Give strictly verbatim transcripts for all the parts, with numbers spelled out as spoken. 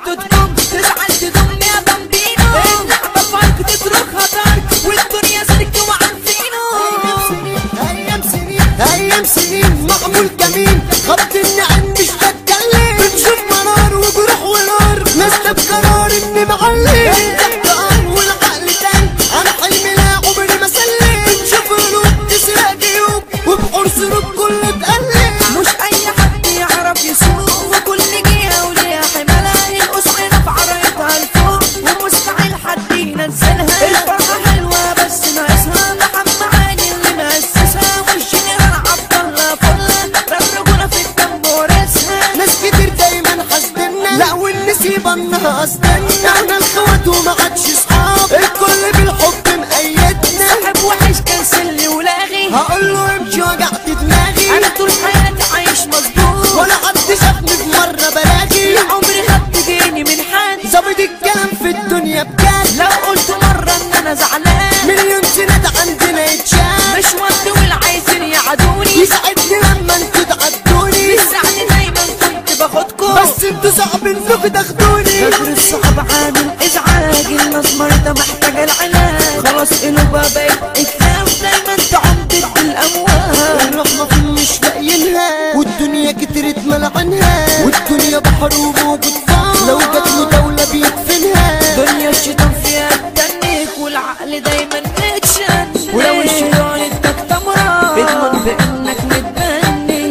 خطتكم تزعل تدوم يا بامبينو. اللعبة فايك تتركها تارك والدنيا سلك وعارفينه. ايام سنين ايام سنين معمول كمين خبط النعم مش بتكلم. بنشوف منار وجروح ونار ناس بقرار اني معلم. الدقار والعقل تاني انا حلمي لا عمري ما سلم. بنشوف قلوب تسرق جيوب وبحور سروب كله اتقلب. مش اي حد يعرف يسوق وكل جهة وليها حمالة. القصة في عرايتها لفوق ومستحيل حد ينزلها. الفرحة حلوة بس ناقصها محمد علي اللي مؤسسها. والجنرال عبد الله فله ده الرجولة في الدم ورثها. ناس كتير دايما حاسدنا لا والنسيبة انها قصدنا. احنا الخوات وما عادش صحاب الكل بالحب مقيدنا. صاحب وحش كنسل ولاغي هقوله امشي وجعت دماغي. انا طول حياتي عايش مظبوط ولا حد شافني في مرة بلاقي. يا عمري خدت جيني من حد ظابط الكلام في الدنيا بجد. لو قلت مرة ان انا زعلان مليون سنة عندنا يتشاف. مش ود والعايزين يعادوني. يساعدني لما انتوا تعدوني. يساعدني دايما كنت باخدكم بس انتوا صعب انكوا تاخدوني. غدر الصحاب عامل ازعاج. الناس مريضة محتاجة العلاج. خلاص قلوبها بقت اتلاف دايما تعم ضد الاموال. الرحمة فين مش لاقيينها والدنيا كترت ملعنها. والدنيا بحر وموج وطفال لو جاتله دولة بيدفنها. دنيا الشيطان فيها تتنك والعقل دايما متشن. ولو الشيطان اداك تمرة اضمن بانك متبني.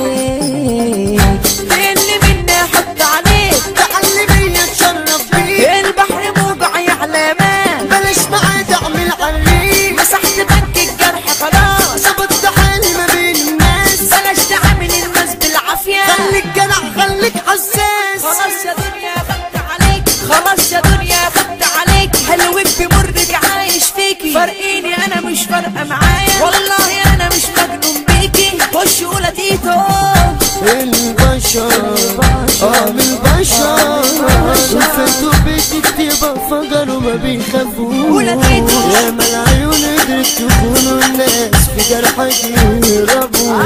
تقل مني احط عليك تعلمي اتشرف بيك. البحر موجع يعلى مان. بلاش معاد اعمل عريق. مسحت بنك الجرح خلاص. ظبطت حالي ما بين الناس. بلاش تعامل الناس بالعافية. خليك جدع خليك حساس. خلاص يا دنيا خدت عليك. خلاص يا دنيا خدت عليك. حلوك بمرك عايش فيكي. فارقيني انا مش فارقة معايا. والله انا مش مجنون بيكي. خش قول تيتو البشر اه من البشر وفاتوا بتكتب فجر وما بيخافوش. يا ما العيون قدرت تكونوا الناس في جرحك يهربوا.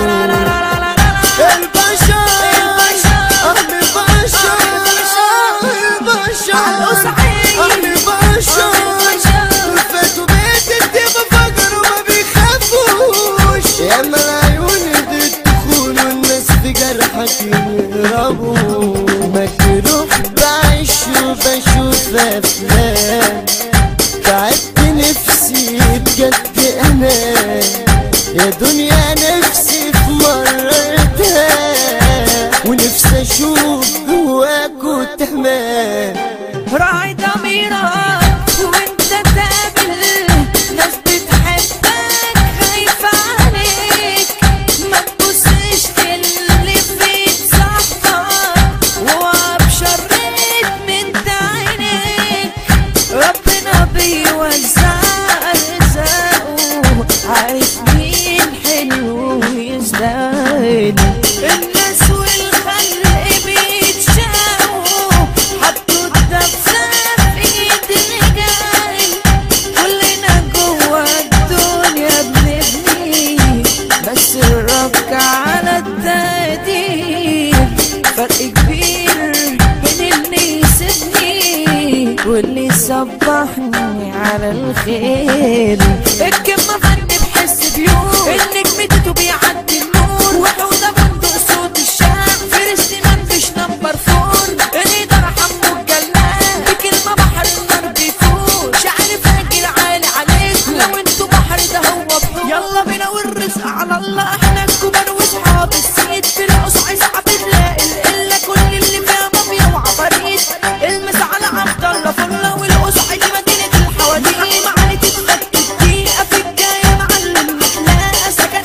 البشر اه من البشر البشر اه من البشر وفاتوا بتكتب فجر وما بيخافوش. يا ما العيون قدرت تكونوا الناس في جرحك يهربوا. مجروح بعيش وبشوف افلام. تعبت نفسي بجد انا يا دنيا. نفسي في مرتها ونفسي اشوف جواكوا تمام. راعي ضميرك وانت تقابل ناس بتحبك خايفة عليك. ما تبصش للي في صحبك وابشرت من عينيك. ربنا بيوزع ارزاقه عارف مين حلو ويستاهل. الناس والخلق بيتشاقوا حطوا الدفة في ايد الرجال. كلنا جوا الدنيا بنبني بس الربك على التقدير. فرق كبير بين اللي يسيبني واللي صبحني على الخير. الكلمة فن بحس بيوم النجم بيعدي النور. وحودة بندق صوت الشام فارس مان مش نمبر فور. الإدارة حمو الجلاد بكلمة بحر النار بيفور. شعر فاجر عالي عليك لو انتوا بحر ده هو بحور. يلا بينا والرزق على الله. احنا الكبار واصحاب السيد في القصع صعب تلاقي القلة. كل اللي فيها مافيا وعفاريت. المس على عبد الله فله والقصع دي مدينة الحواديت. معالي تتفك الدقيقة في الجاية معلم محلاقة سكن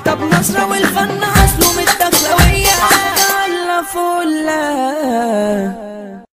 طب نظرة